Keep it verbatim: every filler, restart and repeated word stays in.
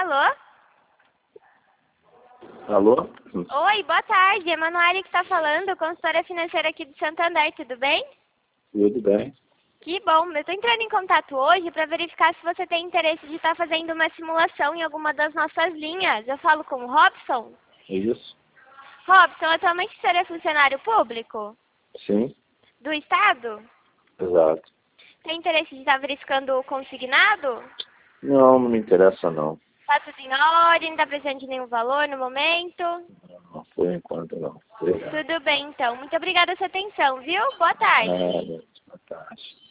Alô? Alô? Oi, boa tarde. Emanuele que está falando, consultora financeira aqui de Santander, tudo bem? Tudo bem? Que bom. Eu estou entrando em contato hoje para verificar se você tem interesse de estar fazendo uma simulação em alguma das nossas linhas. Eu falo com o Robson. Isso? Robson, atualmente você é funcionário público Sim, do Estado? exato. Tem interesse de estar verificando o consignado? Não, não me interessa não. Está tudo em ordem, não está precisando de nenhum valor no momento? Não, por enquanto não. Obrigado. Tudo bem, então. Muito obrigada pela sua atenção, viu? Boa tarde. Nada. Boa tarde.